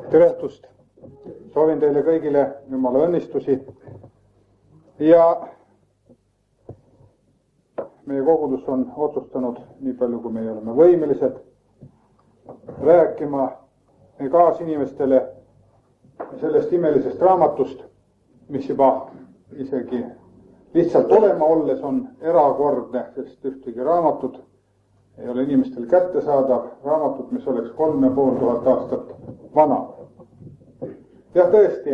tere õhtust! Soovin teile kõigile Jumala õnnistusi ja meie kogudus on otsustanud, nii palju kui meie oleme võimelised, rääkima kaasinimestele sellest imelisest raamatust, mis juba isegi lihtsalt olema olles on erakordne, sest ühtegi raamatut ei ole inimestel kättesaadav, raamatut, mis oleks 3500 aastat vana. Jah, tõesti,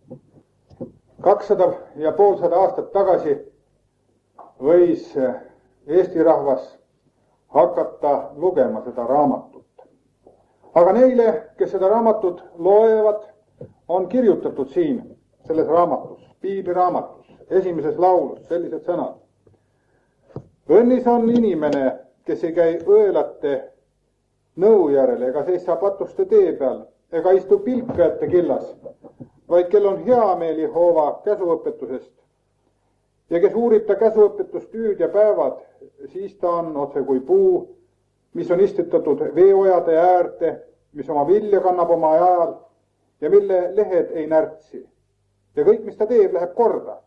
250 aastat tagasi võis Eesti rahvas hakata lugema seda raamatut. Aga neile, kes seda raamatut loevad, on kirjutatud siin selles raamatus, piibliraamatus, esimeses laulus sellised sõnad. Õnnis on inimene, kes ei käi õelate nõu järele ega seisa patuste tee peal ega istu pilkajate killas, vaid kel on hea meeli hoova käsuõpetusest ja kes uurib ta käsuõpetust ööd ja päevad, siis ta on otse kui puu, mis on istutatud veeojade äärde, mis oma vilja kannab oma ajal ja mille lehed ei närtsi. Ja kõik, mis ta teeb, läheb korda.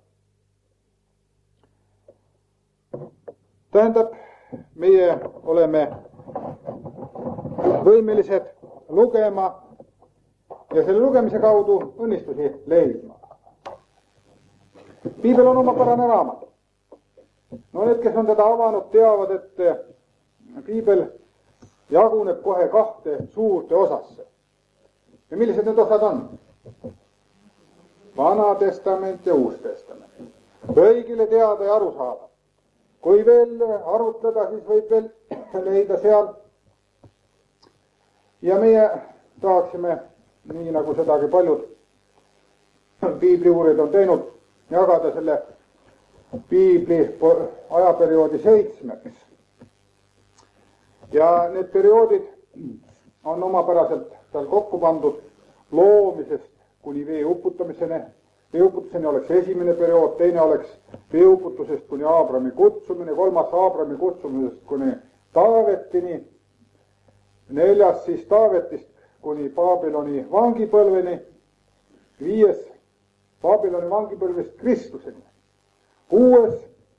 Tähendab, meie oleme võimelised lugema ja selle lugemise kaudu õnnistusi leidma. Piibel on omapärane raamat. No need, kes on teda avanud, teavad, et piibel jaguneb kohe 2 suurde osasse. Ja millised need osad on? Vana testament ja uus testament. Kõigile teada ja aru saada. Kui veel arutleda, siis võib veel leida seal. Ja meie tahaksime, nii nagu sedagi paljud piibliuurijad on teinud, jagada selle piibli ajaperioodi 7. Ja need perioodid on omapäraselt tal kokku pandud loomisest kuni vee uputamiseni. Veeuputuseni oleks esimene periood, teine oleks veeuputusest kuni Aabrami kutsumine, 3. Aabrami kutsumisest kuni Taavetini, 4. siis Taavetist kuni Babyloni vangipõlveni, 5. Babyloni vangipõlvest Kristuseni, 6.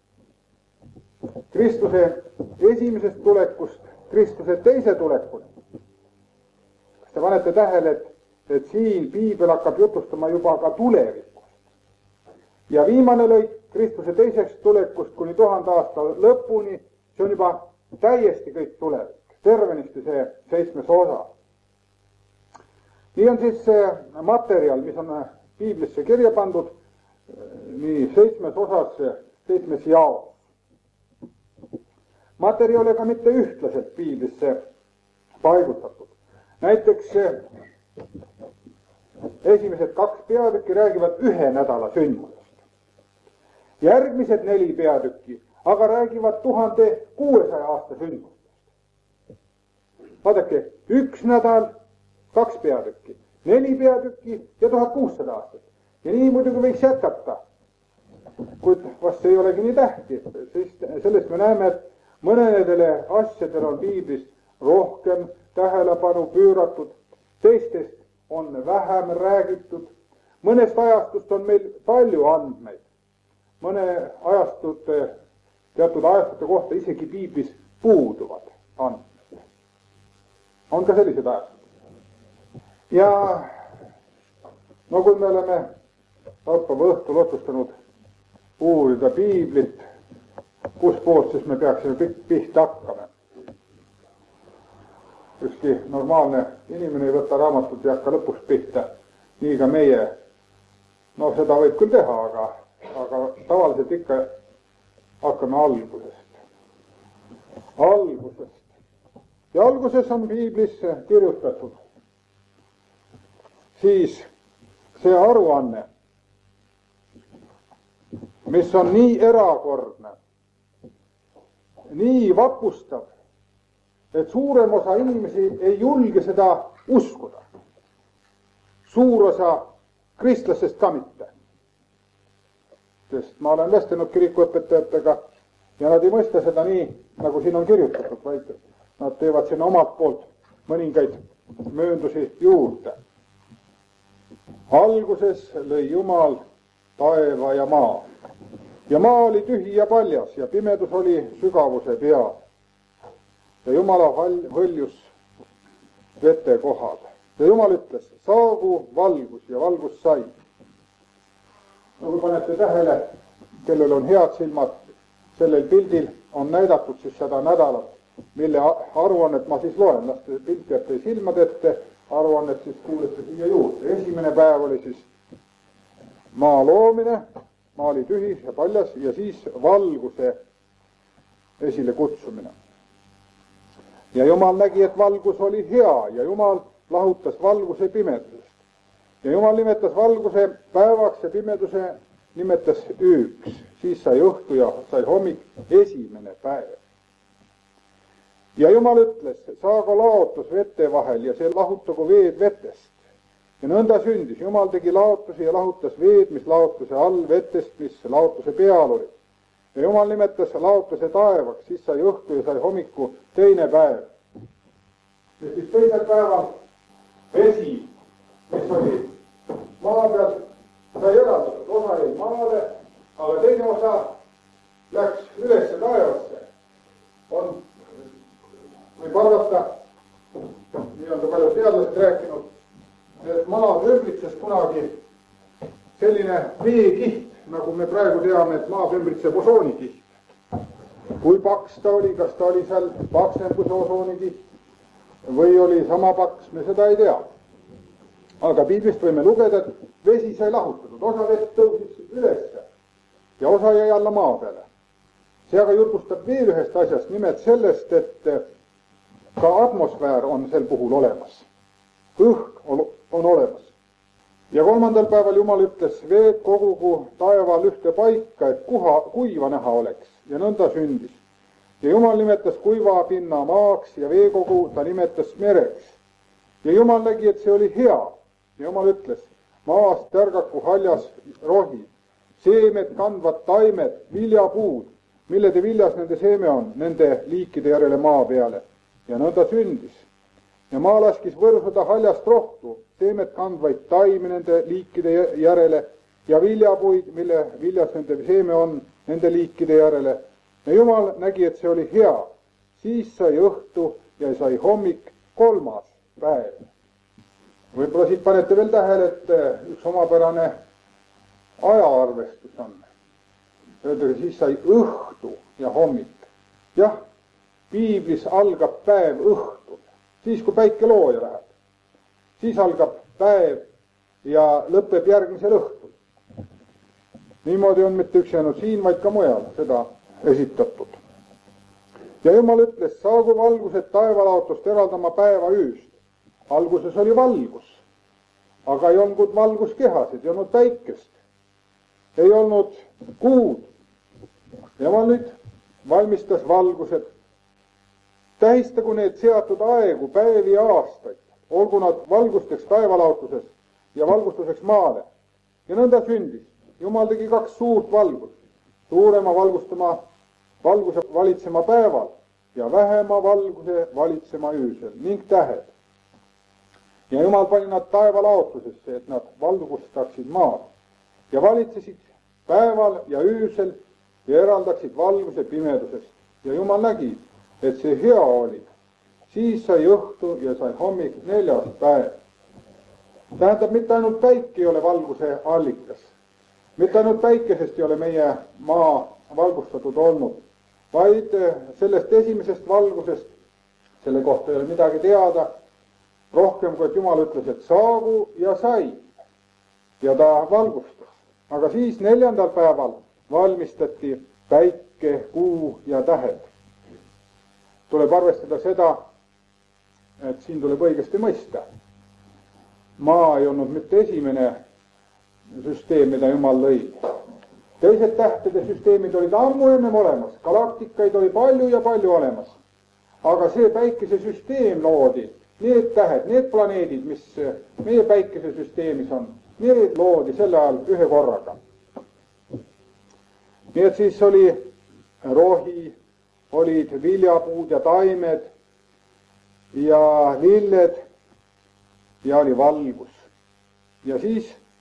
Kristuse esimesest tulekust Kristuse teise tulekuni. Kas te panete tähele, et siin piibel hakkab jutustama juba ka tulevikust. Ja viimane lõik Kristuse teisest tulekust kuni 1000 aasta lõpuni, see on juba täiesti kõik tulevik. Tervenisti see 7. osa. Nii on siis see materjal, mis on piiblisse kirja pandud, nii 7. osas, 7. jaos. Materjal ega mitte ühtlaselt piiblisse paigutatud. Näiteks esimesed 2 peatükki räägivad 1 nädala sündmusest. Järgmised 4 peatükki aga räägivad 1600 aasta sündmustest. Vaadake, 1 nädal, 2 peatükki, 4 peatükki ja 1600 aastat. Ja nii muidugi võiks jätkata. Kuid vast see ei olegi nii tähti, sest sellest me näeme, et mõnedele asjadele on piiblis rohkem tähelepanu pööratud, teistest on vähem räägitud, mõnest ajastust on meil palju andmeid, mõne teatud ajastute kohta isegi piiblis puuduvad andmed. On ka sellised ajastud. Ja no kui me oleme laupäeva õhtul otsustanud uurida piiblit, kus poolt siis me peaksime pihta hakkama. Ükski normaalne inimene ei võta raamatut ja hakka lõpust pihta, nii ka meie. No seda võib küll teha, aga tavaliselt ikka hakkame algusest. Ja alguses on piiblis kirjutatud siis see aruanne, mis on nii erakordne, nii vapustav, et suurem osa inimesi ei julge seda uskuda. Suur osa kristlastest ka mitte. Sest ma olen vestlenud kirikuõpetajatega ja nad ei mõista seda nii, nagu siin on kirjutatud, vaid nad teevad sinna omalt poolt mõningaid mööndusi juurde. alguses lõi Jumal taeva ja maa. Ja maa oli tühi ja paljas ja pimedus oli sügavuse peal. Ja Jumala hõljus vete kohal. Ja Jumal ütles, saagu valgus ja valgus sai. No kui panete tähele, kellel on head silmad, sellel pildil on näidatud siis seda nädalat, mille aruannet ma siis loen. Las te pilt jääb teie silmad ette, aruannet siis kuulete siia juurde. Esimene päev oli siis maa loomine, maa oli tühi ja paljas ja siis valguse esile kutsumine. Ja Jumal nägi, et valgus oli hea ja Jumal lahutas valguse pimedusest. Ja Jumal nimetas valguse päevaks ja pimeduse nimetas ööks. Siis sai õhtu ja sai hommik, esimene päev. Ja Jumal ütles, saagu laotus vete vahel ja see lahutagu veed vetest. Ja nõnda sündis. Jumal tegi laotusi ja lahutas veed, mis laotuse all vetest, mis laotuse peal oli. Ja Jumal nimetas laotuse taevaks, siis sai õhtu ja sai hommiku teine päev. Ja siis teisel päeval vesi, mis oli maa peal, sai eraldatud. Osa jäi maale, aga teine osa läks ülesse taevasse. Võib arvata, nii on palju teadlased rääkinud, et maa ümbritses kunagi selline veekiht, nagu me praegu teame, et maa ümbritseb osoonikiht. Kui paks ta oli, kas ta oli seal paksem kui see osoonikiht või oli sama paks, me seda ei tea. Aga piiblist võime lugeda, et vesi sai lahutatud, osa vett tõusis ülesse ja osa jäi alla maa peale. See aga jutustab veel ühest asjast, nimelt sellest, et ka atmosfäär on sel puhul olemas. Õhk on olemas. Ja kolmandal päeval Jumal ütles, veed kogugu taeval ühte paika, et kuiva näha oleks. Ja nõnda sündis. Ja Jumal nimetas kuiva pinna maaks ja veekogu ta nimetas mereks. Ja Jumal nägi, et see oli hea. Ja Jumal ütles, maast tärgaku haljas rohi, seemed kandvad taimed, viljapuud, millede viljas nende seeme on, nende liikide järele maa peale. Ja nõnda sündis. Ja maa laskis võrsuda haljast rohtu, seemed kandvaid taimi nende liikide järele ja viljapuid, mille viljas nende seeme on, nende liikide järele. Ja Jumal nägi, et see oli hea. Siis sai õhtu ja sai hommik, kolmas päev. Võib-olla siit panete veel tähele, et üks omapärane ajaarvestus on. Öeldakse, siis sai õhtu ja hommik. Jah, piiblis algab päev õhtul, siis kui päike looja läheb. Siis algab päev ja lõpeb järgmisel õhtul. Niimoodi on mitte üks jäänud siin, vaid ka mujal seda esitatud. Ja Jumal ütles, saagu valgused taevalaotust eraldama päeva ööst. Alguses oli valgus, aga ei olnud valguskehasid, ei olnud päikest, ei olnud kuud. Jumal nüüd valmistas valgused. Tähistagu need seatud aegu, päevi ja aastaid, olgu nad valgusteks taevalaotuses ja valgustuseks maale. Ja nõnda sündis. Jumal tegi 2 suurt valgust, suurema valguse valitsema päeval ja vähema valguse valitsema öösel ning tähed. Ja Jumal pani nad taevalaotusesse, et nad valgustaksid maad ja valitsesid päeval ja öösel ja eraldaksid valguse pimedusest. Ja Jumal nägi, et see hea oli. Siis sai õhtu ja sai hommik, 4. päev. Tähendab, mitte ainult päike ei ole valguse allikas. Mitte ainult päikesest ei ole meie maa valgustatud olnud, vaid sellest esimesest valgusest, selle kohta ei ole midagi teada, rohkem kui et Jumal ütles, et saagu ja sai. Ja ta valgustas. Aga siis 4. päeval valmistati päike, kuu ja tähed. Tuleb arvestada seda, et siin tuleb õigesti mõista. Maa ei olnud mitte esimene süsteem, mida Jumal lõi. Teised tähtede süsteemid olid ammu ennem olemas, galaktikaid oli palju ja palju olemas. Aga see päikesesüsteem loodi, need tähed, need planeedid, mis meie päikesesüsteemis on, need loodi selle ajal ühe korraga. Nii et siis oli rohi, olid viljapuud ja taimed ja lilled ja oli valgus. Ja siis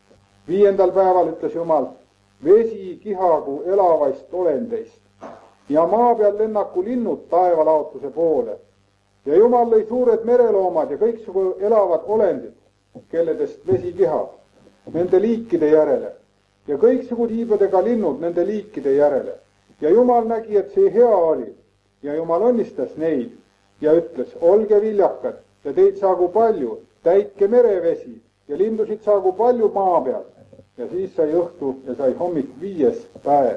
5. päeval ütles Jumal, vesi kihagu elavaist olendeist ja maa peal lennaku linnud taevalaotuse poole. Ja Jumal lõi suured mereloomad ja kõiksugu elavad olendid, kelledest vesi kihab, nende liikide järele ja kõiksugu tiibadega linnud nende liikide järele. Ja Jumal nägi, et see hea oli ja Jumal õnnistas neid ja ütles, olge viljakad ja teid saagu palju, täitke merevesi ja lindusid saagu palju maa peal. Ja siis sai õhtu ja sai hommik 5. päev.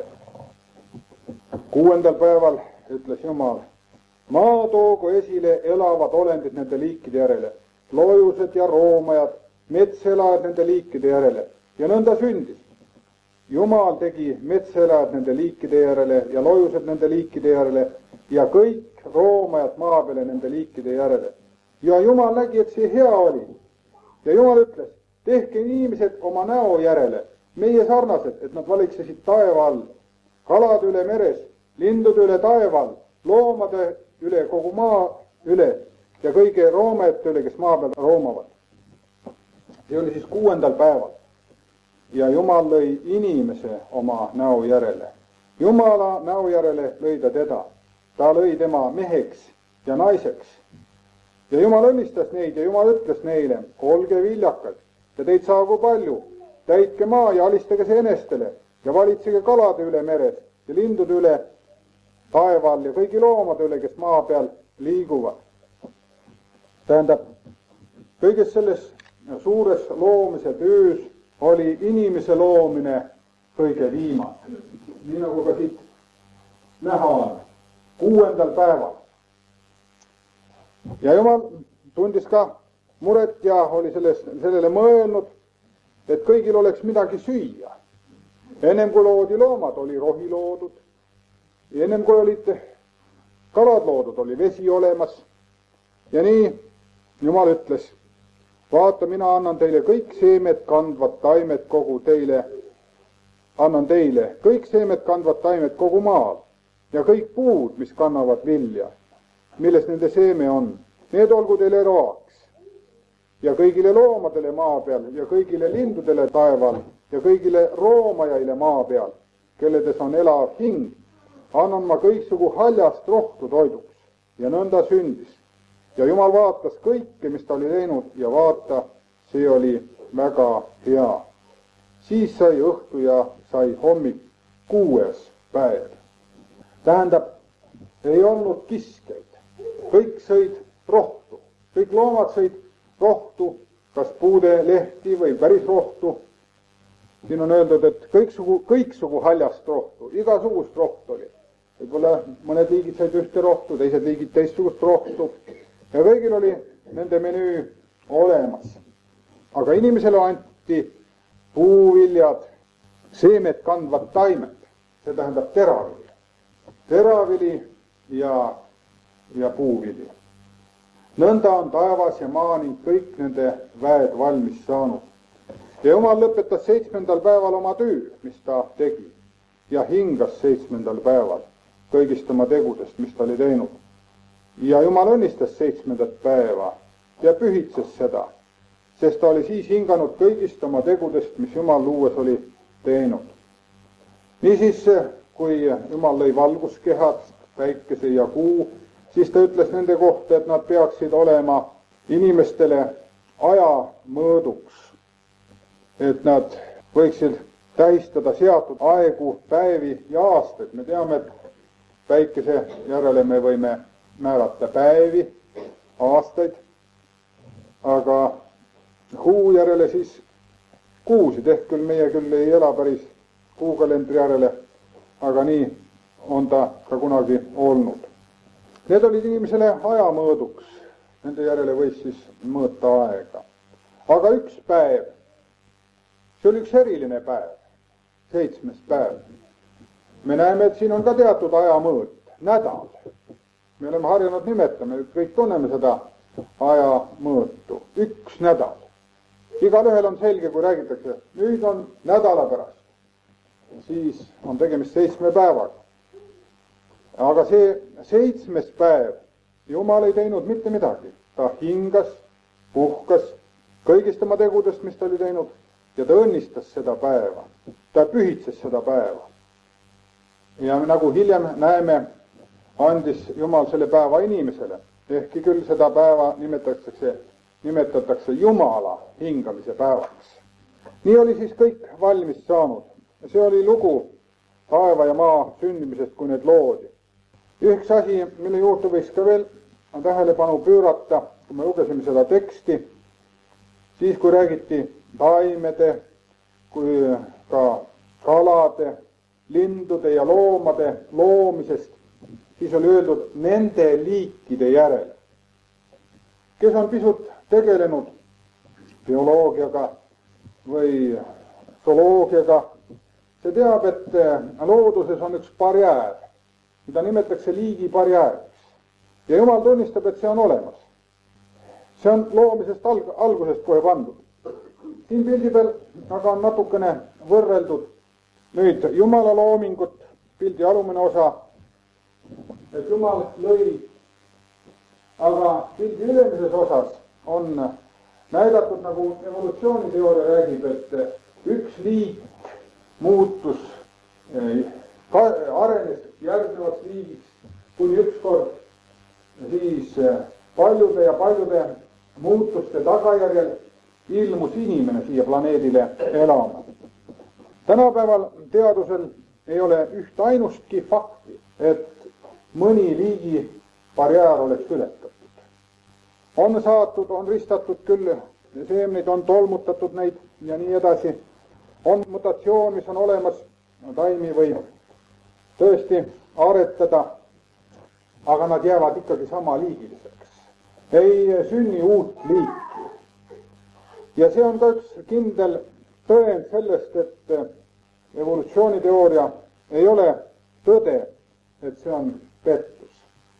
6. päeval ütles Jumal, maa toogu esile elavad olendid nende liikide järele, loojused ja roomajad, metselajad nende liikide järele ja nõnda sündis. Jumal tegi metselajad nende liikide järele ja loojused nende liikide järele ja kõik roomajad maa peale nende liikide järele. Ja Jumal nägi, et see hea oli. Ja Jumal ütles, tehke inimesed oma näo järele, meie sarnased, et nad valitsesid taeva all, kalade üle meres, lindude üle taeva all, loomade üle kogu maa üle ja kõige roomajate üle, kes maa peal roomavad. See oli siis 6. päeval. Ja Jumal lõi inimese oma näo järele. Jumala näo järele lõi ta teda. Ta lõi tema meheks ja naiseks. Ja Jumal õnnistas neid ja Jumal ütles neile, olge viljakad ja teid saagu palju, täitke maa ja alistage see enestele ja valitsege kalade üle meres ja lindude üle taeva all ja kõigi loomade üle, kes maa peal liiguvad. Tähendab, kõiges selles suures loomise töös oli inimese loomine kõige viimane. Nii nagu ka siit näha on, 6. päeval. Ja Jumal tundis ka muret ja oli sellele mõelnud, et kõigil oleks midagi süüa. Ennem kui loodi loomad, oli rohi loodud. Ja ennem kui olid kalad loodud, oli vesi olemas. Ja nii Jumal ütles, vaata, mina annan teile kõik seemed kandvad taimed kogu teile. Annan teile kõik seemed kandvad taimed kogu maal ja kõik puud, mis kannavad vilja, milles nende seeme on. Need olgu teile roaks ja kõigile loomadele maa peal ja kõigile lindudele taeval ja kõigile roomajaile maa peal, kelledes on elav hing, annan ma kõiksugu haljast rohtu toiduks. Ja nõnda sündis. Ja Jumal vaatas kõike, mis ta oli teinud ja vaata, see oli väga hea. Siis sai õhtu ja sai hommik 6. päev. Tähendab, ei olnud kiskeid. Kõik sõid rohtu. Kõik loomad sõid rohtu, kas puude lehti või päris rohtu. Siin on öeldud, et kõiksugu haljast rohtu, igasugust rohtu oli. Võib-olla mõned liigid said ühte rohtu, teised liigid teistsugust rohtu. Ja kõigil oli nende menüü olemas. Aga inimesele anti puuviljad, seemed kandvad taimed. See tähendab teravili. Teravili ja puuvili. Nõnda on taevas ja maa ning kõik nende väed valmis saanud. Ja Jumal lõpetas 7. päeval oma töö, mis ta tegi. Ja hingas 7. päeval kõigist oma tegudest, mis ta oli teinud. Ja Jumal õnnistas 7. päeva ja pühitses seda, sest ta oli siis hinganud kõigist oma tegudest, mis Jumal luues oli teinud. Niisiis, kui Jumal lõi valguskehad, päikese ja kuu, siis ta ütles nende kohta, et nad peaksid olema inimestele aja mõõduks, et nad võiksid tähistada seatud aegu, päevi ja aastaid. Me teame, et päikese järele me võime määrata päevi, aastaid, aga kuu järele siis kuusid, ehk küll meie küll ei ela päris kuukalendri järele, aga nii on ta ka kunagi olnud. Need olid inimesele ajamõõduks, nende järele võis siis mõõta aega. Aga üks päev, see oli üks eriline päev, 7. päev. Me näeme, et siin on ka teatud ajamõõt, nädal. Me oleme harjunud nimetama, kõik tunneme seda ajamõõtu. Üks nädal. Igal ühel on selge, kui räägitakse, nüüd on nädala pärast. Siis on tegemist 7 päevaga. Aga see 7. päev, Jumal ei teinud mitte midagi. Ta hingas, puhkas kõigist oma tegudest, mis ta oli teinud. ja ta õnnistas seda päeva. Ta pühitses seda päeva. Ja nagu hiljem näeme, andis Jumal selle päeva inimesele. Ehkki küll seda päeva nimetatakse Jumala hingamise päevaks. Nii oli siis kõik valmis saanud. See oli lugu taeva ja maa sündimisest, kui need loodi. Üks asi, mille juurde võiks ka veel tähelepanu pöörata, kui me lugesime seda teksti, siis kui räägiti taimede, kui ka kalade, lindude ja loomade loomisest, siis oli öeldud nende liikide järele. Kes on pisut tegelenud bioloogiaga või zooloogiaga, see teab, et looduses on üks barjäär, mida nimetatakse liigibarjääriks. Ja Jumal tunnistab, et see on olemas. See on loomisest algusest kohe pandud. Siin pildi peal aga on natukene võrreldud nüüd Jumala loomingut, pildi alumine osa, et Jumal lõi, aga pildi ülemises osas on näidatud, nagu evolutsiooniteooria räägib, et üks liik muutus, arenes järgnevaks liigiks, kuni ükskord siis paljude muutuste tagajärjel ilmus inimene siia planeedile elama. Tänapäeval teadusel ei ole üht ainustki fakti, et mõni liigi barjäär oleks ületatud. On saatud, on ristatud küll seemneid, on tolmutatud neid ja nii edasi. On mutatsioon, mis on olemas, taimi võib tõesti aretada, aga nad jäävad ikkagi samaliigiliseks. Ei sünni uut liiki. Ja see on ka üks kindel tõend sellest, et evolutsiooniteooria ei ole tõde, et see on pettus.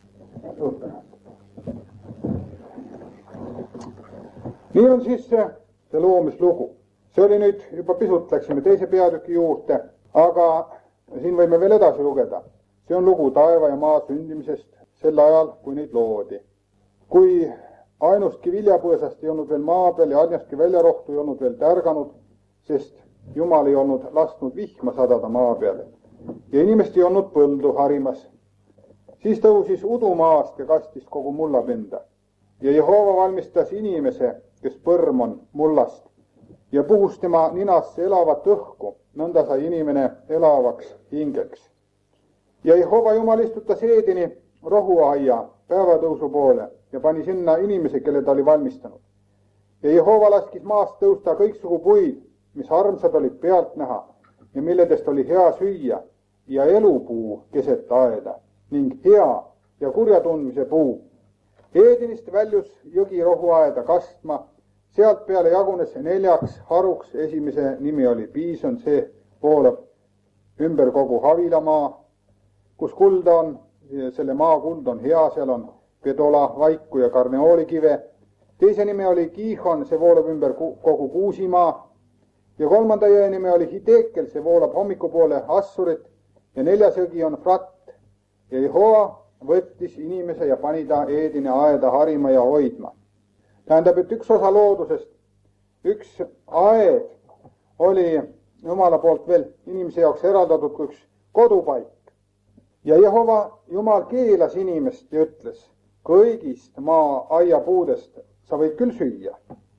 Nii on siis see loomislugu. See oli nüüd juba pisut, läksime teise peatüki juurde, aga siin võime veel edasi lugeda. See on lugu taeva ja maa sündimisest sel ajal, kui neid loodi. Kui ainustki viljapõõsast ei olnud veel maa peal ja ainustki väljarohtu ei olnud veel tärganud, sest Jumal ei olnud lasknud vihma sadada maa peale ja inimest ei olnud põldu harimas. Siis tõusis udu maast ja kastis kogu mullapinda. Ja Jehova valmistas inimese, kes põrm on mullast, ja puhus tema ninasse elavat õhku, nõnda sai inimene elavaks hingeks. Ja Jehova Jumal istutas Eedini rohuaia päevatõusu poole ja pani sinna inimese, kelle ta oli valmistanud. Ja Jehova laskis maast tõusta kõiksugu puid, mis armsad olid pealt näha ja milledest oli hea süüa, ja elupuu keset aeda ning hea ja kurja tundmise puu. Eedinist väljus jõgi rohuaeda kastma, sealt peale jagunes 4 haruks, esimese nimi oli Piison, see voolab ümber kogu Havilamaa, kus kulda on, selle maa kuld on hea, seal on pedola, vaiku ja karneoolikive. Teise nimi oli Kiihon, see voolab ümber kogu Kuusimaa, ja 3. jõe nimi oli Hidekel, see voolab hommikupoole Assurit, ja 4. jõgi on Frat. Ja Jehova võttis inimese ja pani ta Eedine aeda harima ja hoidma. Tähendab, et üks osa loodusest, üks aed oli Jumala poolt veel inimese jaoks eraldatud kui üks kodupaik. Ja Jehova Jumal keelas inimest ja ütles, kõigist maa aiapuudest sa võid küll süüa,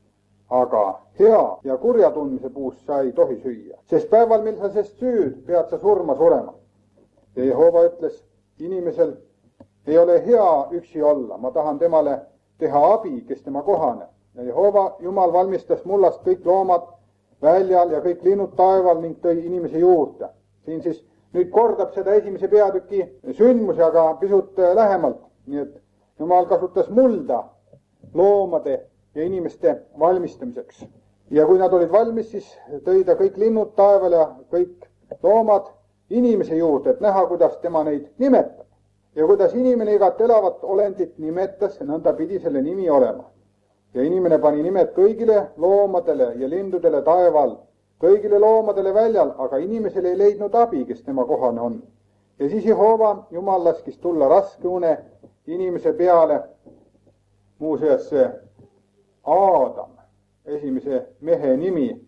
aga hea ja kurja tundmise puust sa ei tohi süüa, sest päeval, mil sa sest süüd, pead sa surema. Ja Jehova ütles, inimesel ei ole hea üksi olla, ma tahan temale teha abi, kes tema kohane. Ja Jehova Jumal valmistas mullast kõik loomad väljal ja kõik linnud taeval ning tõi inimese juurde. Siin siis nüüd kordab seda esimese peatüki sündmusi, aga pisut lähemalt. Nii et Jumal kasutas mulda loomade ja inimeste valmistamiseks. Ja kui nad olid valmis, siis tõi ta kõik linnud taeval ja kõik loomad inimese juurde, et näha, kuidas tema neid nimetab. Ja kuidas inimene igat elavat olendit nimetas, nõnda pidi selle nimi olema. Ja inimene pani nimed kõigile loomadele ja lindudele taeval, kõigile loomadele väljal, aga inimesel ei leidnud abi, kes tema kohane on. Ja siis Jehova Jumal laskis tulla raske une inimese peale, muuseas see Aadam, esimese mehe nimi,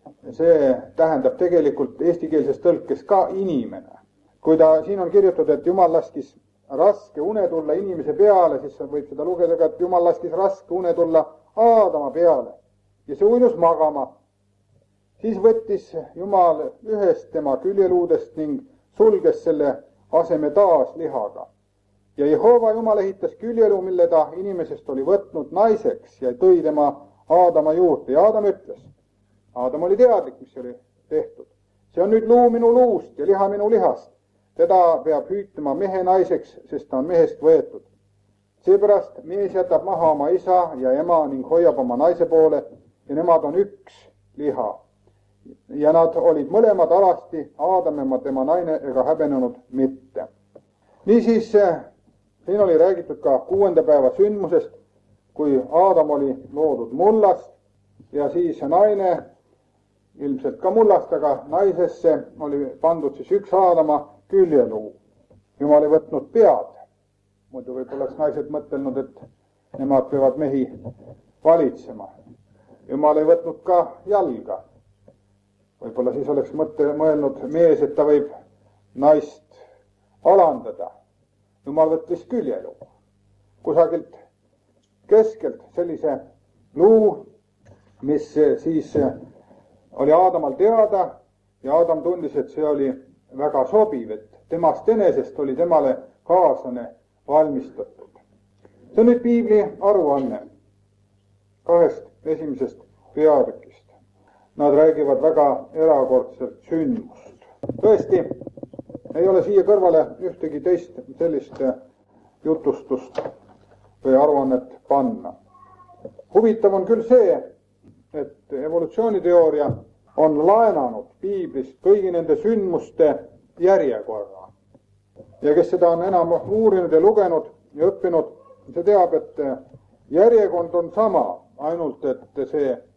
see tähendab tegelikult eestikeelses tõlkes ka inimene. Kui siin on kirjutatud, et Jumal laskis raske une tulla inimese peale, siis võib seda lugeda ka, et Jumal laskis raske une tulla Aadama peale ja see uinus magama. Siis võttis Jumal ühest tema küljeluudest ning sulges selle aseme taas lihaga. Ja Jehova Jumal ehitas küljeluu, mille ta inimesest oli võtnud naiseks ja tõi tema Aadama juurde. Ja Aadam ütles, Aadam oli teadlik, mis oli tehtud. See on nüüd luu minu luust ja liha minu lihast. Teda peab hüütama mehe naiseks, sest ta on mehest võetud. Seepärast mees jätab maha oma isa ja ema ning hoiab oma naise poole ja nemad on üks liha. Ja nad olid mõlemad alasti, Aadam ja tema naine, ega häbenenud mitte. Niisiis, siin oli räägitud ka 6. päeva sündmusest, kui Aadam oli loodud mullast ja siis naine, ilmselt ka mullast, aga naisesse oli pandud siis üks Aadama küljeluu. Jumal ei võtnud pead. Muidu võib-olla oleks naised mõtelnud, et nemad peavad mehi valitsema. Jumal ei võtnud ka jalga. Võib-olla siis oleks mõelnud mees, et ta võib naist alandada. Jumal võttis küljeluu. Kusagilt keskelt sellise luu, mis siis oli Aadamal teada ja Aadam tundis, et see oli väga sobiv, et temast enesest oli temale kaaslane valmistatud. See on nüüd piibli aruanne 2 esimesest peatükist. Nad räägivad väga erakordselt sündmust. Tõesti, ei ole siia kõrvale ühtegi teist sellist jutustust või aruannet panna. Huvitav on küll see, et evolutsiooniteooria on laenanud piiblist kõigi nende sündmuste järjekorra. Ja kes seda on enam uurinud ja lugenud ja õppinud, see teab, et järjekord on sama, ainult et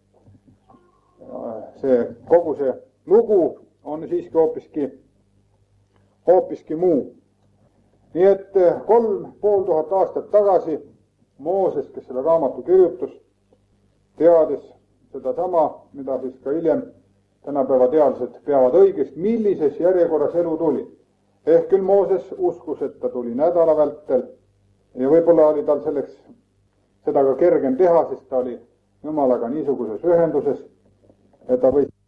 kogu see lugu on siiski hoopiski muu. Nii et 3500 aastat tagasi Mooses, kes selle raamatu kirjutas, teades seda sama, mida siis ka hiljem tänapäeva teadlased peavad õigest, millises järjekorras elu tuli. Ehk küll Mooses uskus, et ta tuli nädala vältel ja võib-olla oli tal selleks seda ka kergem teha, sest ta oli Jumalaga niisuguses ühenduses, et ta võis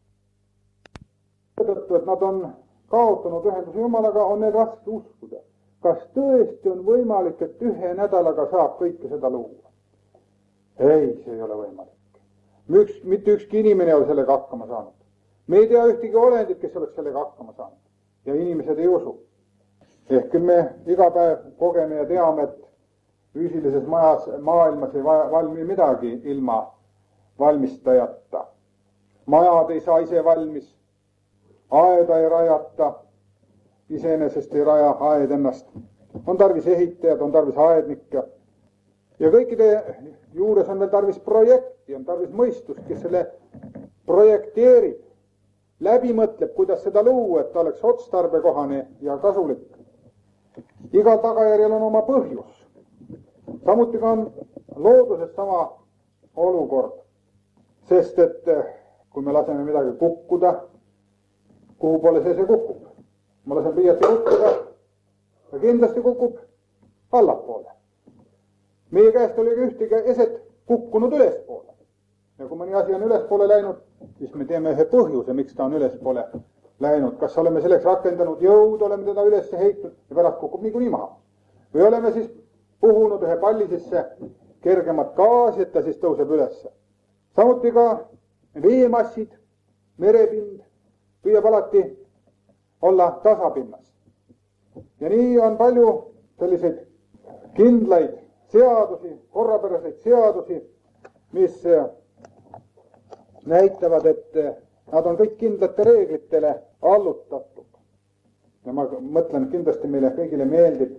tõttu, et nad on kaotanud ühenduse Jumalaga, on neil raske uskuda. Kas tõesti on võimalik, et 1 nädalaga saab kõike seda luua? Ei, see ei ole võimalik. Mitte ükski inimene ei ole sellega hakkama saanud. Me ei tea ühtegi olendit, kes oleks sellega hakkama saanud. Ja inimesed ei usu. Ehk küll me iga päev kogeme ja teame, et füüsilises maailmas ei valmi midagi ilma valmistajata. Majad ei saa ise valmis. Aeda ei rajata. Iseenesest ei raja aed ennast. On tarvis ehitajad, on tarvis aednikke. Ja kõikide juures on veel tarvis projekti, on tarvis mõistust, kes selle projekteerib, läbi mõtleb, kuidas seda luua, et ta oleks otstarbekohane ja kasulik. Igal tagajärjel on oma põhjus. Samuti ka on looduses sama olukord, sest et kui me laseme midagi kukkuda, kuhu poole see kukub? Ma lasen pliiatsi kukkuda ja kindlasti kukub allapoole. Meie käest oli ühtegi eset kukkunud ülespoole. Ja kui mõni asi on ülespoole läinud, siis me teeme ühe põhjuse, miks ta on ülespoole läinud. Kas oleme selleks rakendanud jõud, oleme teda üles heitnud ja pärast kukub niikuinii maha. Või oleme siis puhunud ühe palli sisse kergemat gaasi, et ta siis tõuseb ülesse. Samuti ka veemassid, merepind püüab alati olla tasapinnas. Ja nii on palju selliseid kindlaid seadusi, korrapäraseid seadusi, mis näitavad, et nad on kõik kindlate reeglitele allutatud. Ja ma mõtlen, kindlasti meile kõigile meeldib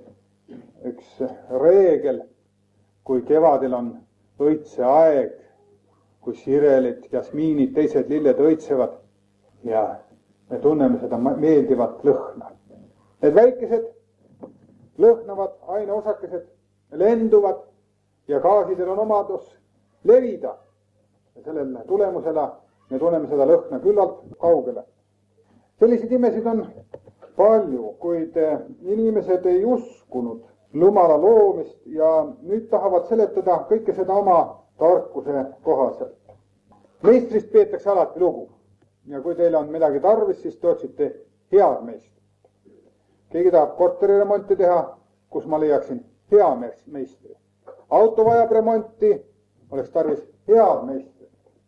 üks reegel, kui kevadel on õitseaeg, kui sirelid, jasmiinid, teised lilled õitsevad ja me tunneme seda meeldivat lõhna. Need väikesed lõhnavad aineosakesed lenduvad ja gaasidel on omadus levida. Ja sellel tulemusena me tunneme seda lõhna küllalt kaugele. Selliseid imesid on palju, kuid inimesed ei uskunud Jumala loomist ja nüüd tahavad seletada kõike seda oma tarkuse kohaselt. Meistrist peetakse alati lugu ja kui teil on midagi tarvis, siis te otsite head meistrit. Keegi tahab korteriremonti teha, kus ma leiaksin hea meistri. Auto vajab remonti, oleks tarvis head meistrit.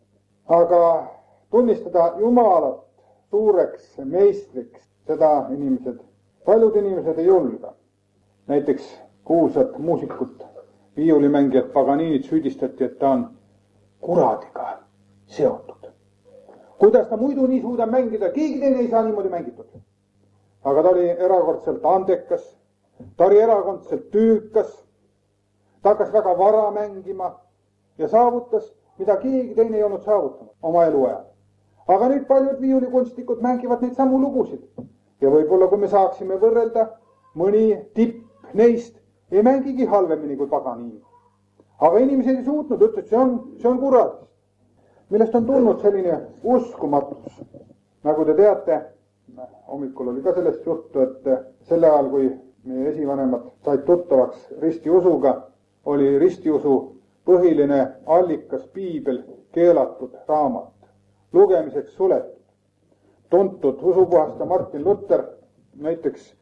Aga tunnistada Jumalat suureks meistriks, seda paljud inimesed ei julga. Näiteks kuulsat muusikut, viiulimängijat Paganinit süüdistati, et ta on kuradiga seotud. Kuidas ta muidu nii suudab mängida, keegi teine ei saa niimoodi mängitud. Aga ta oli erakordselt andekas, ta oli erakordselt tüükas, ta hakkas väga vara mängima ja saavutas, mida keegi teine ei olnud saavutanud oma eluajal. Aga nüüd paljud viiulikunstnikud mängivad neid samu lugusid. Ja võib-olla kui me saaksime võrrelda, mõni tipp neist ei mängigi halvemini kui Paganini. Aga inimesed ei suutnud, ütles, et see on kuradist. Millest on tulnud selline uskumatus? Nagu te teate, hommikul oli ka sellest juttu, et selle ajal, kui meie esivanemad said tuttavaks ristiusuga, oli ristiusu põhiline allikas piibel, keelatud raamat, lugemiseks suletud. Tuntud usupuhasta Martin Luther näiteks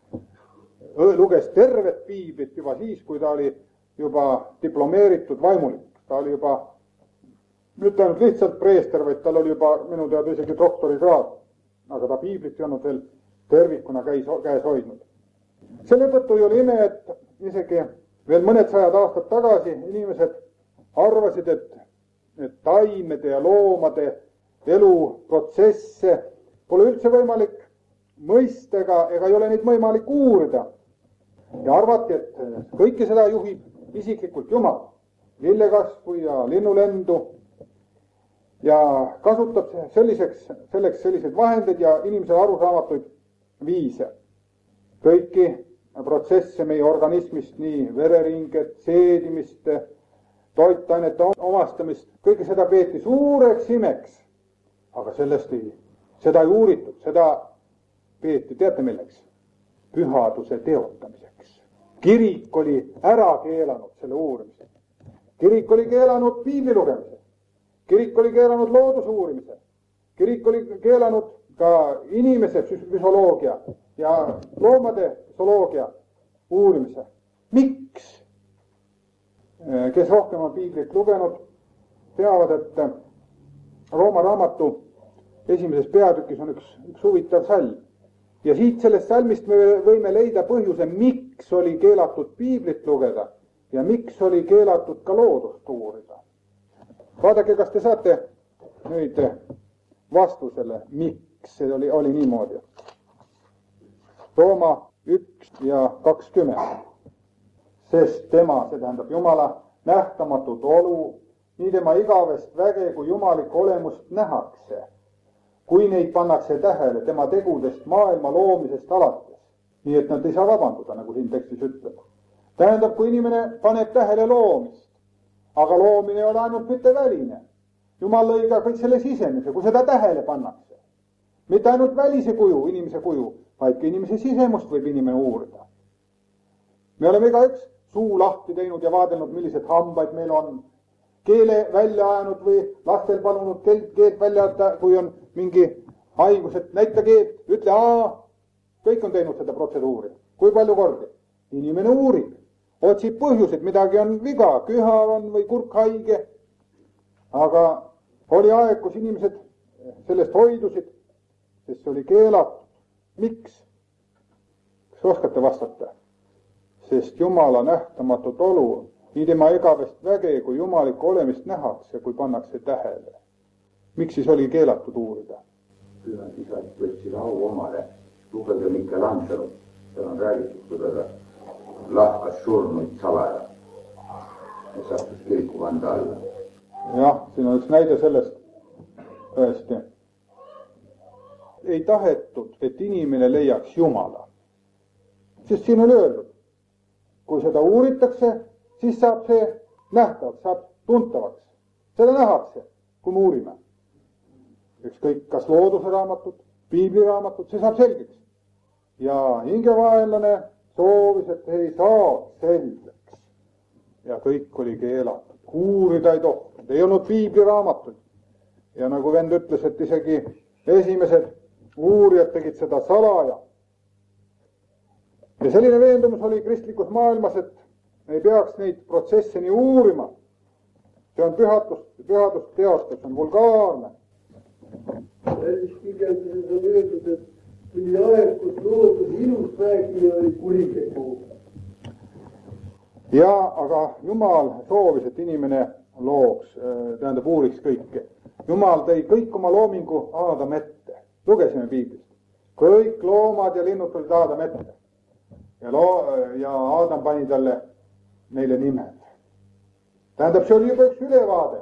luges tervet piiblit juba siis, kui ta oli juba diplomeeritud vaimulik. Ta oli juba mitte ainult lihtsalt preester, vaid tal oli juba minu teada isegi doktorikraad. Aga ta piiblit ei olnud veel tervikuna käes hoidnud. Selle tõttu ei ole ime, et isegi veel mõned sajad aastad tagasi inimesed arvasid, et taimede ja loomade eluprotsesse pole üldse võimalik mõistega ega ei ole neid võimalik uurida. Ja arvati, et kõike seda juhib isiklikult Jumal, lillekasvu ja linnulendu ja kasutab selleks selliseid vahendeid ja inimesele arusaamatuid viise. Kõiki protsesse meie organismist, nii vereringet, seedimist, toitainete omastamist, kõike seda peeti suureks imeks. Aga seda ei uuritud, seda peeti, teate milleks? Pühaduse teotamiseks. Kirik oli ära keelanud selle uurimise. Kirik oli keelanud piibli lugemise. Kirik oli keelanud looduse uurimise. Kirik oli keelanud ka inimese füsioloogia ja loomade füsioloogia uurimise. Miks? Kes rohkem on piiblit lugenud, teavad, et Rooma raamatu esimeses peatükis on üks huvitav salm. Ja siit sellest salmist me võime leida põhjuse, miks oli keelatud piiblit lugeda ja miks oli keelatud ka loodust uurida. Vaadake, kas te saate nüüd vastusele, miks see oli niimoodi. Rooma 1 ja 20. Sest tema, see tähendab Jumala nähtamatut olu, nii tema igavest väge kui jumalik olemust nähakse, kui neid pannakse tähele tema tegudest maailma loomisest alates. Nii et nad ei saa vabanduda, nagu siin tekstis ütleb. Tähendab, kui inimene paneb tähele loomist, aga loomine ei ole ainult mitte väline. Jumal lõi ka kõik selle sisemise, kui seda tähele pannakse. Mitte ainult välise kuju, inimese kuju, vaid ka inimese sisemust võib inimene uurida. Me oleme igaüks suu lahti teinud ja vaadelnud, millised hambaid meil on. Keele välja ajanud või lastel palunud keelt välja jätta, kui on mingi haigus, et näita keelt, ütle kõik on teinud seda protseduuri. Kui palju kordi? Inimene uurib, otsib põhjused, midagi on viga, köha on või kurk haige. Aga oli aeg, kus inimesed sellest hoidusid, sest see oli keelatud. Miks? Kas oskate vastata? Sest Jumala nähtamatut olu, nii tema igavest väge kui jumalikku olemist nähakse, kui pannakse tähele. Miks siis oli keelatud uurida? Pühad isad võtsid au omale. Lugege Michelangelo, seal on räägitud, kuidas lahkas surnuid salaja ja sattus kirikuvanda alla. Jah, siin on üks näide sellest tõesti. Ei tahetud, et inimene leiaks Jumala. Sest siin on öeldud, kui seda uuritakse, siis saab see nähtavaks, saab tuntavaks. Seda nähakse, kui me uurime. ükskõik kas looduse raamatud, piibliraamatud, see saab selgeks. Ja hingevaenlane soovis, et ei saa selgeks. Ja kõik oli keelatud, uurida ei tohtinud, ei olnud piibliraamatuid. Ja nagu vend ütles, et isegi esimesed uurijad tegid seda salaja. Ja selline veendumus oli kristlikus maailmas, et ei peaks neid protsesse nii uurima. See on pühadust teostus, see on vulgaarne. Kirjelduses on öeldud, et tuli aeg, kus loodus ilust rääkida oli kuritegu. Ja, aga Jumal soovis, et inimene looks, tähendab uuriks kõike. Jumal tõi kõik oma loomingu Aadam ette. Lugesime piiblist. Kõik loomad ja linnud tulid Aadam ette. Ja Aadam pani talle neile nimed. Tähendab, see oli juba üks ülevaade.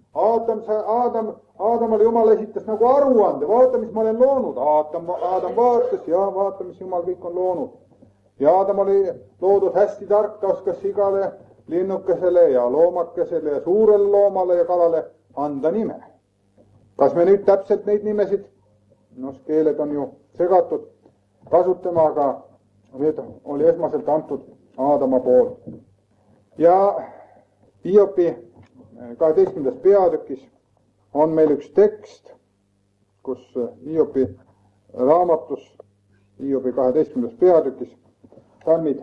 Aadamale Jumal esitas nagu aruande, vaata, mis ma olen loonud. Aadam vaatas ja vaata, mis Jumal kõik on loonud. Ja Aadam oli loodud hästi tark, ta oskas igale linnukesele ja loomakesele ja suurele loomale ja kalale anda nime. Kas me nüüd täpselt neid nimesid, keeled on ju segatud, kasutama, aga need oli esmaselt antud Aadama poolt. Ja Hiopi 12. peatükis on meil üks tekst, kus Hiopi raamatus, Hiopi 12. peatükis, salmid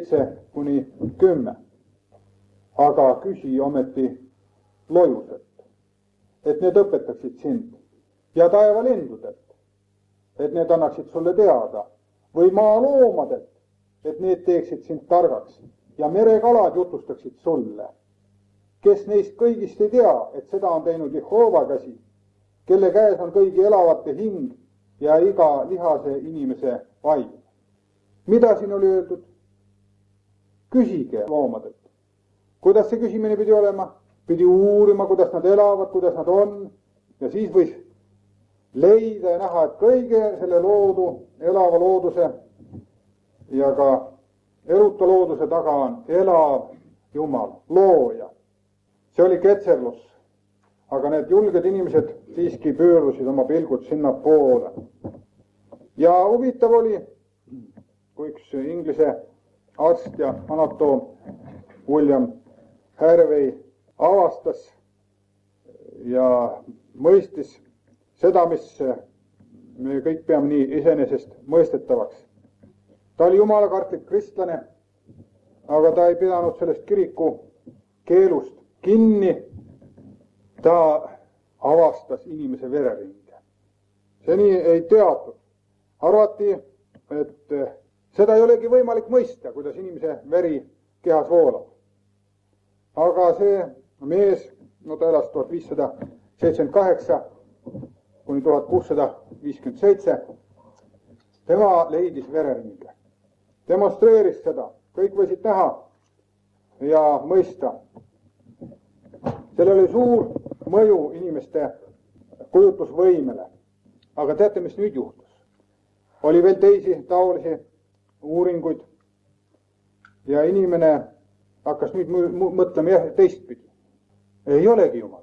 7-10. Aga küsi ometi lojuselt, et need õpetaksid sind ja taevalindudelt, et need annaksid sulle teada, või maaloomadelt, et need teeksid sind targaks ja merekalad jutustaksid sulle, kes neist kõigist ei tea, et seda on teinud Jehova käsi, kelle käes on kõigi elavate hing ja iga lihase inimese vaim. Mida siin oli öeldud? Küsige loomadelt. Kuidas see küsimine pidi olema? Pidi uurima, kuidas nad elavad, kuidas nad on, ja siis võis leida ja näha, et kõige selle loodu, elava looduse ja ka eluta looduse taga on elav Jumal, looja. See oli ketserlus, aga need julged inimesed siiski pöörusid oma pilgud sinna poole. Ja huvitav oli, kui üks inglise arst ja anatoom William Harvey avastas ja mõistis seda, mis me kõik peame nii iseenesest mõistetavaks. Ta oli jumalakartlik kristlane, aga ta ei pidanud sellest kiriku keelust kinni. Ta avastas inimese vereringe. See nii ei teatud. Arvati, et seda ei olegi võimalik mõista, kuidas inimese veri kehas voolab. Aga see mees, ta elas 1578 kuni 1657, tema leidis vereringe. Demonstreeris seda, kõik võisid näha ja mõista. Sellel oli suur mõju inimeste kujutlusvõimele. Aga teate, mis nüüd juhtus? Oli veel teisi taolisi uuringuid ja inimene hakkas nüüd mõtlema teistpidi. Ei olegi Jumalat.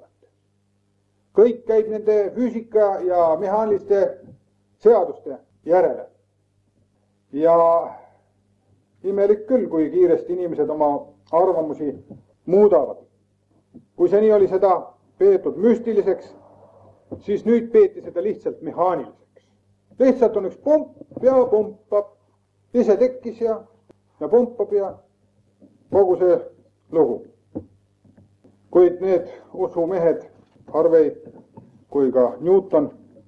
Kõik käib nende füüsika ja mehaaniliste seaduste järele. Ja imelik küll, kui kiiresti inimesed oma arvamusi muudavad. Kui seni oli seda peetud müstiliseks, siis nüüd peeti seda lihtsalt mehaaniliseks. Lihtsalt on üks pomp ja pompab, ise tekkis ja pompab ja kogu see lugu. Kuid need usumehed, Harvey kui ka Newton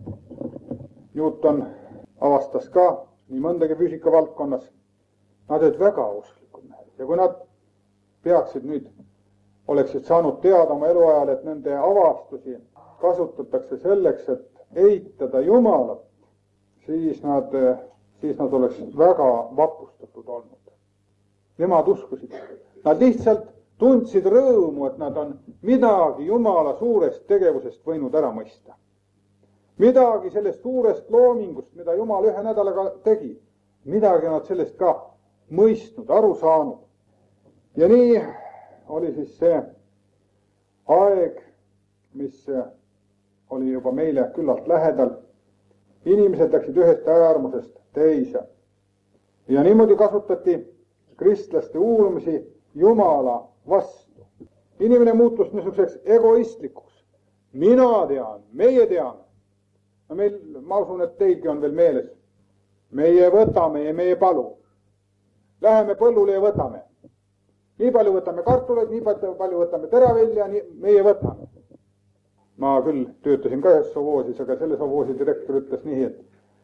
avastas ka nii mõndagi füüsika valdkonnas, nad olid väga usklikud mehed. Ja kui nad peaksid nüüd, oleksid saanud teada oma eluajal, et nende avastusi kasutatakse selleks, et eitada Jumalat, siis nad oleks väga vapustatud olnud. Nemad uskusid. Nad lihtsalt tundsid rõõmu, et nad on midagi Jumala suurest tegevusest võinud ära mõista. Midagi sellest suurest loomingust, mida Jumal ühe nädalaga tegi, midagi nad sellest ka mõistnud, aru saanud. Ja nii oli siis see aeg, mis oli juba meile küllalt lähedal. Inimesed läksid ühest äärmusest teise. Ja niimoodi kasutati kristlaste uurmisi Jumala vastu. Inimene muutus niisuguseks egoistlikuks. Mina tean, meie teame. No meil, ma usun, et teilgi on veel meeles. Meie võtame ja meie palu. Läheme põllule ja võtame. Nii palju võtame kartuleid, nii palju võtame teravilja, meie võtame. Ma küll töötasin ka ühes sovoosis, aga selle sovoosi direktor ütles nii, et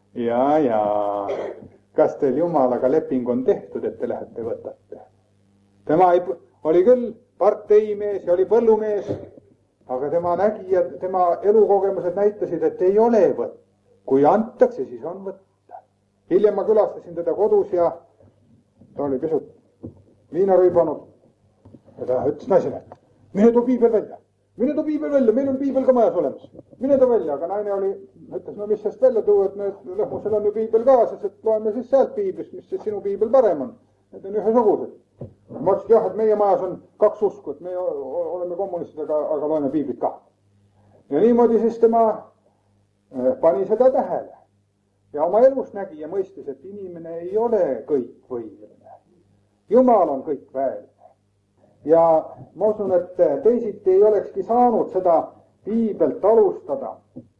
ja, kas teil Jumalaga leping on tehtud, et te lähete võtate? Tema oli küll parteimees ja oli põllumees, aga tema nägi ja tema elukogemused näitasid, et ei ole võtta. Kui antakse, siis on võtta. Hiljem ma külastasin teda kodus ja ta oli pisut viina rüübanud ja ta ütles naisele, mine too piibel välja, meil on piibel ka majas olemas, mine too välja, aga naine ütles, no mis sest välja tuua, et need lõhmusel on ju piibel kaasas, et loeme siis sealt piiblist, mis siis sinu piibel parem on, need on ühesugused. Ma ütlesin jah, et meie majas on 2 usku, et me oleme kommunistid, aga loeme piiblit ka. Ja niimoodi siis tema pani seda tähele ja oma elus nägi ja mõistis, et inimene ei ole kõikvõimeline. Jumal on kõik väeline. Ja ma usun, et teisiti ei olekski saanud seda piibelt alustada,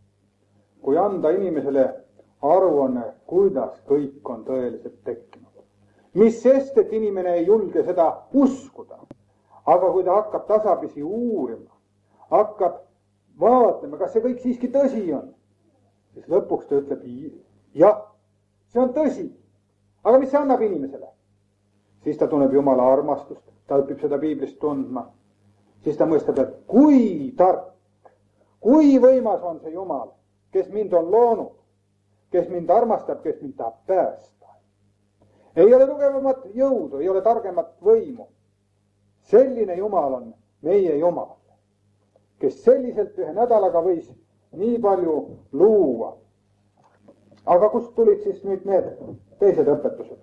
kui anda inimesele aruanne, kuidas kõik on tõeliselt tekkinud. Mis sest, et inimene ei julge seda uskuda, aga kui ta hakkab tasapisi uurima, hakkab vaatama, kas see kõik siiski tõsi on, siis lõpuks ta ütleb, jah, see on tõsi, aga mis see annab inimesele? Siis ta tunneb Jumala armastust, ta õpib seda piiblist tundma. Siis ta mõistab, et kui tark, kui võimas on see Jumal, kes mind on loonud, kes mind armastab, kes mind tahab päästa. Ei ole tugevamat jõudu, ei ole targemat võimu. Selline Jumal on meie Jumal, kes selliselt ühe nädalaga võis nii palju luua. Aga kust tulid siis nüüd need teised õpetused?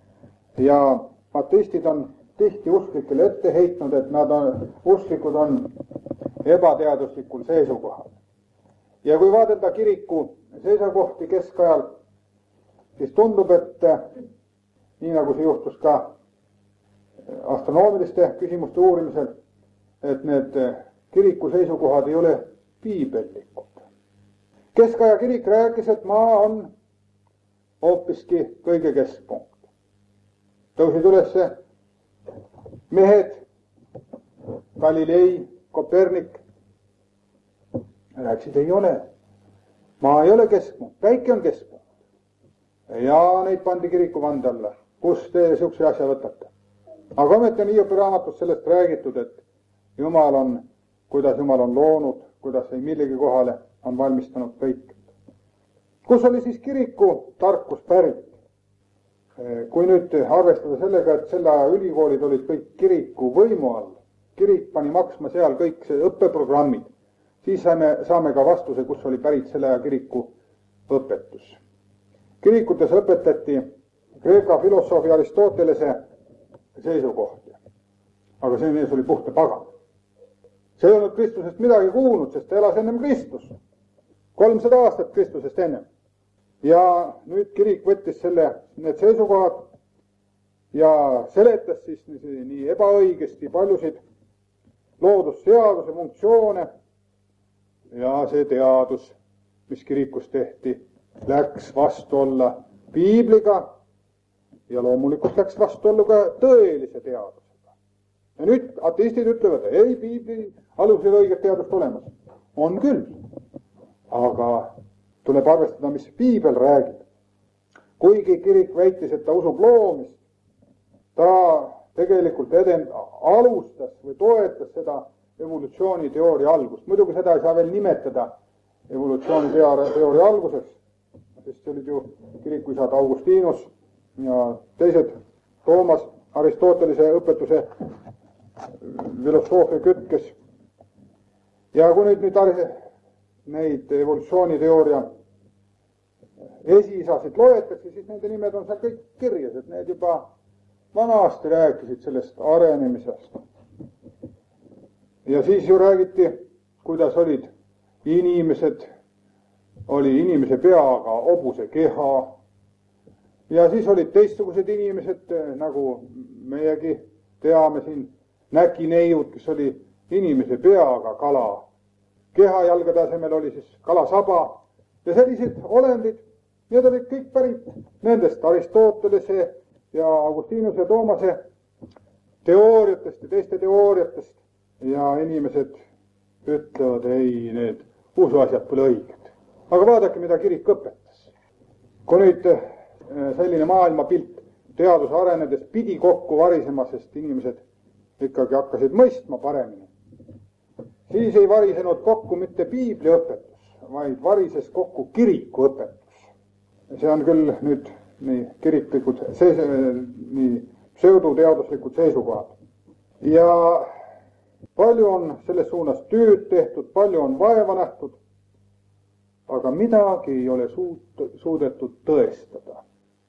Ja ateistid on tihti usklikele ette heitnud, et usklikud on ebateaduslikul seisukohal. Ja kui vaadelda kiriku seisukohti keskajal, siis tundub, et nii nagu see juhtus ka astronoomiliste küsimuste uurimisel, et need kiriku seisukohad ei ole piibellikud. Keskaja kirik rääkis, et maa on hoopiski kõige keskpunkt. Tõusid ülesse mehed, Galilei, Kopernik, rääkisid, ei ole. Maa ei ole keskpunkt, päike on keskpunkt. Ja neid pandi kiriku vande alla. Kus te sihukese asja võtate? Aga ometi on Hiopi raamatus sellest räägitud, et Jumal on, kuidas Jumal on loonud, kuidas ei millegi kohale on valmistanud kõik. Kus oli siis kiriku tarkus pärit? Kui nüüd arvestada sellega, et selle aja ülikoolid olid kõik kiriku võimu all, kirik pani maksma seal kõik see õppeprogrammid, siis saame ka vastuse, kus oli pärit selle aja kiriku õpetus. Kirikutes õpetati Kreeka filosoofi Aristotelese seisukohti, aga see mees oli puhta pagan. See ei olnud Kristusest midagi kuulnud, sest ta elas ennem Kristus. 300 aastat Kristusest ennem. Ja nüüd kirik võttis need seisukohad ja seletas siis nii ebaõigesti paljusid loodusseaduse funktsioone. Ja see teadus, mis kirikus tehti, läks vastu olla piibliga ja loomulikult läks vastu olla ka tõelise teadusega. Ja nüüd ateistid ütlevad, ei, piibli alusel õiget teadust olemas. On küll, aga tuleb arvestada, mis piibel räägib. Kuigi kirik väitis, et ta usub loomist, ta tegelikult alustas või toetas seda evolutsiooniteooria algust. Muidugi seda ei saa veel nimetada evolutsiooniteooria alguseks, sest see olid ju kirikuisad Augustinus ja teised, Toomas, Aristotelise õpetuse filosoofia kütkes. Ja kui nüüd neid evolutsiooniteooria esiisasid loetakse, siis nende nimed on seal kõik kirjas, et need juba vanasti rääkisid sellest arenemisest. Ja siis ju räägiti, kuidas olid inimesed, oli inimese peaga hobuse keha ja siis olid teistsugused inimesed, nagu meiegi teame siin, näkineiud, kes oli inimese peaga kala. Kehajalgade asemel oli siis kalasaba ja sellised olendid, need olid kõik pärit nendest Aristotelese ja Augustinuse Toomase teooriatest ja teiste teooriatest ja inimesed ütlevad, ei, need usuasjad pole õiged. Aga vaadake, mida kirik õpetas. Kui nüüd selline maailmapilt teaduse arenedes pidi kokku varisema, sest inimesed ikkagi hakkasid mõistma paremini, siis ei varisenud kokku mitte piibliõpetus, vaid varises kokku kirikuõpetus. See on küll nüüd nii kiriklikud, nii pseudoteaduslikud seisukohad. Ja palju on selles suunas tööd tehtud, palju on vaeva nähtud, aga midagi ei ole suudetud tõestada.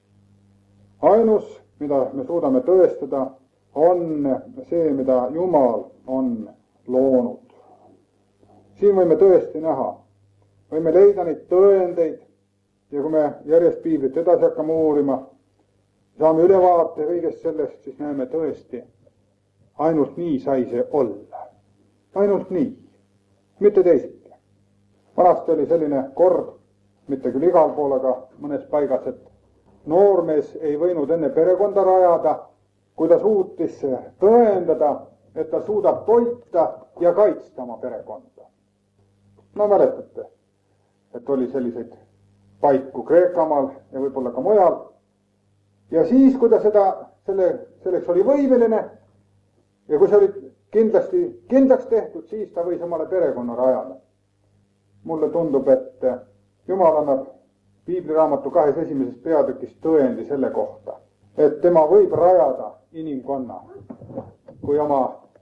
Ainus, mida me suudame tõestada, on see, mida Jumal on loonud. Siin võime tõesti näha, võime leida neid tõendeid ja kui me järjest piiblit edasi hakkame uurima, saame ülevaate kõigest sellest, siis näeme tõesti, ainult nii sai see olla. Ainult nii, mitte teisiti. Vanasti oli selline kord, mitte küll igal pool, aga mõnes paigas, et noormees ei võinud enne perekonda rajada, kui ta suutis tõendada, et ta suudab toita ja kaitsta oma perekonda. No mäletate, et oli selliseid paiku Kreekamaal ja võib-olla ka mujal. Ja siis, kui ta selleks oli võimeline ja kui see oli kindlasti kindlaks tehtud, siis ta võis omale perekonna rajada. Mulle tundub, et Jumal annab piibliraamatu 2 esimeses peatükis tõendi selle kohta, et tema võib rajada inimkonna kui oma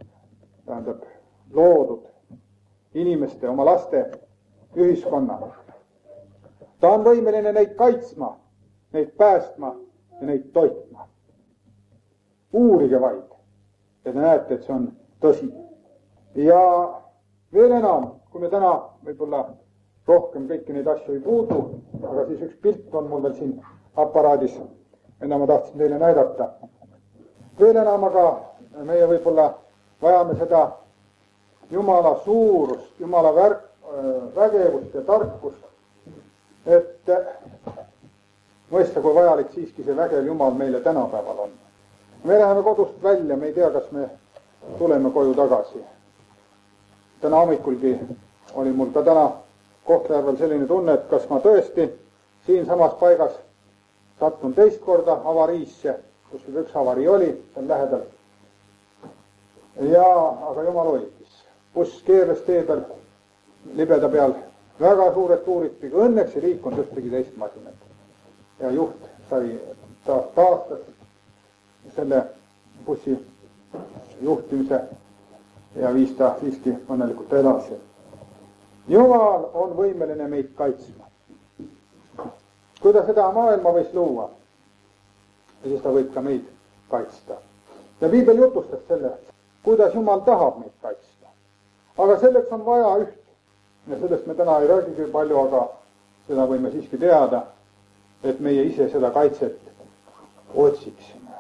loodud inimeste, oma laste ühiskonna. Ta on võimeline neid kaitsma, neid päästma ja neid toitma. Uurige vaid, et näete, et see on tõsi. Ja veel enam, kui me täna võib-olla rohkem kõiki neid asju ei puudu, aga siis üks pilt on mul veel siin aparaadis, mida ma tahtsin teile näidata. Veel enam aga meie võib-olla vajame seda Jumala suurust, Jumala vägevust ja tarkust, et mõista, kui vajalik siiski see vägev Jumal meile tänapäeval on. Me läheme kodust välja, me ei tea, kas me tuleme koju tagasi. Täna hommikulgi oli mul ka täna Kohtla-Järvel selline tunne, et kas ma tõesti siin samas paigas sattun teist korda avariisse, kus üks avarii oli seal lähedal. Ja, aga Jumal hoidis. Buss keerles tee peal, libeda peal, väga suured tuurid, õnneks ei liikunud ühtegi teist masinat. Ja juht sai taastas selle bussi juhtimise ja viis ta siiski õnnelikult edasi. Jumal on võimeline meid kaitsma. Kui ta seda maailma võis luua, siis ta võib ka meid kaitsta. Ja Piibel jutustas selle, kuidas Jumal tahab meid kaitsta. Aga selleks on vaja üht. Ja sellest me täna ei räägigi palju, aga seda võime siiski teada, et meie ise seda kaitset otsiksime.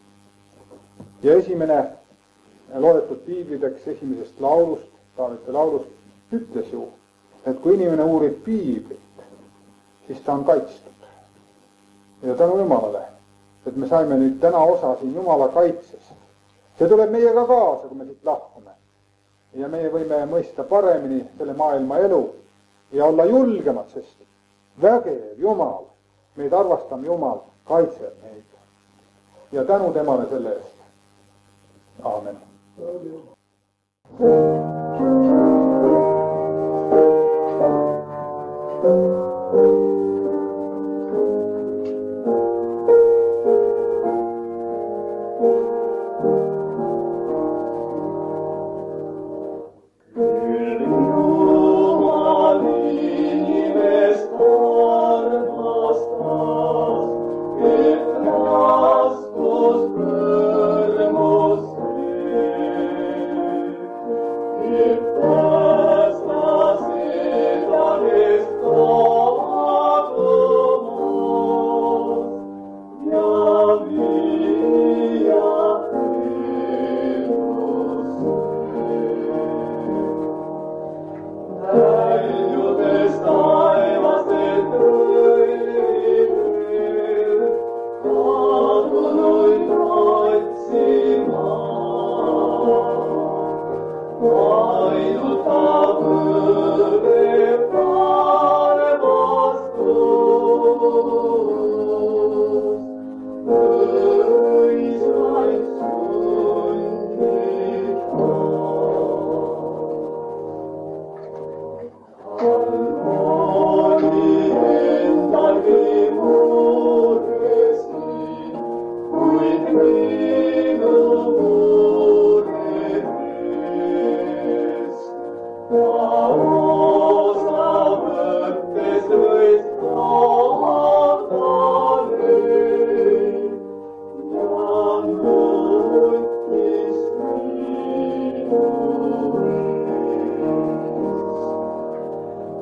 Ja esimene loetud piiblitekst esimesest laulust, Taaveti laulust, ütles ju, et kui inimene uurib piiblit, siis ta on kaitstud. Ja tänu Jumalale, et me saime nüüd täna osa siin Jumala kaitses. See tuleb meiega kaasa, kui me siit lahkume. Ja meie võime mõista paremini selle maailma elu ja olla julgemad, sest vägev Jumal, meid arvastam Jumal, kaitseb meid. Ja tänu temale selle eest. Aamen. If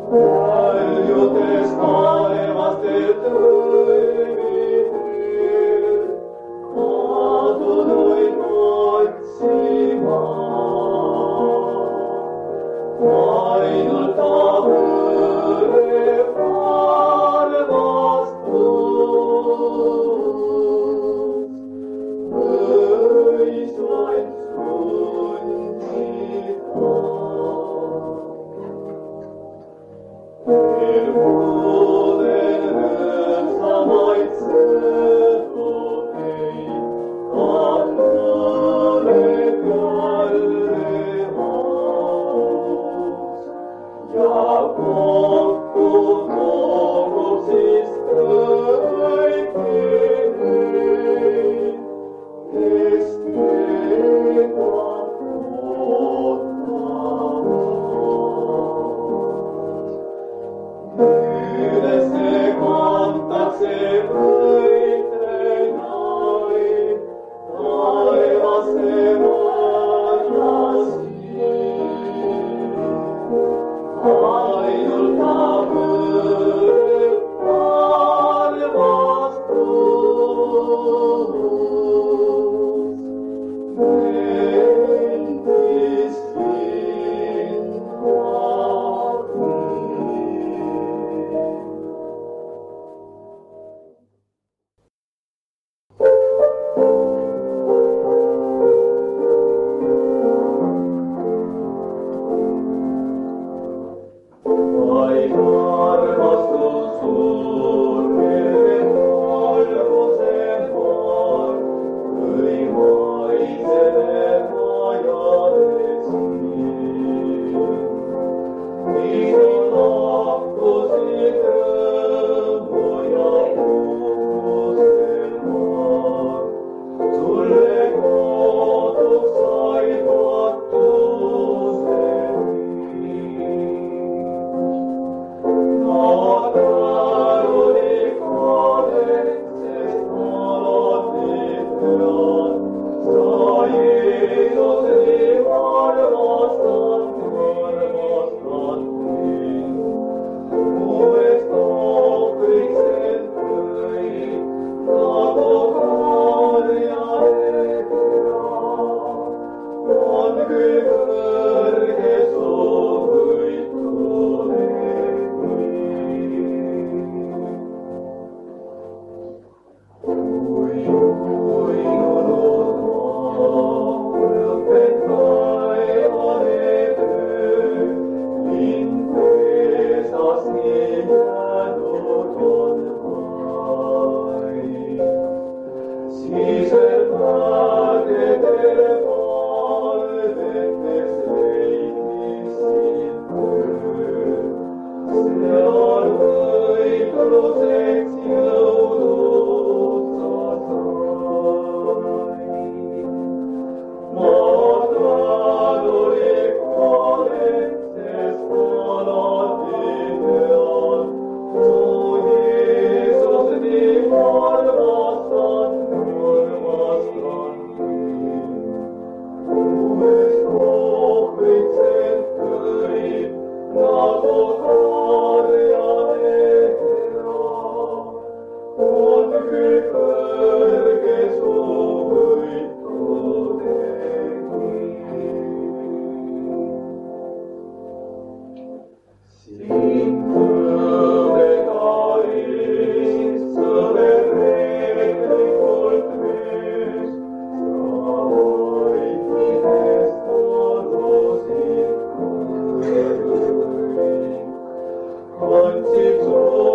Quanti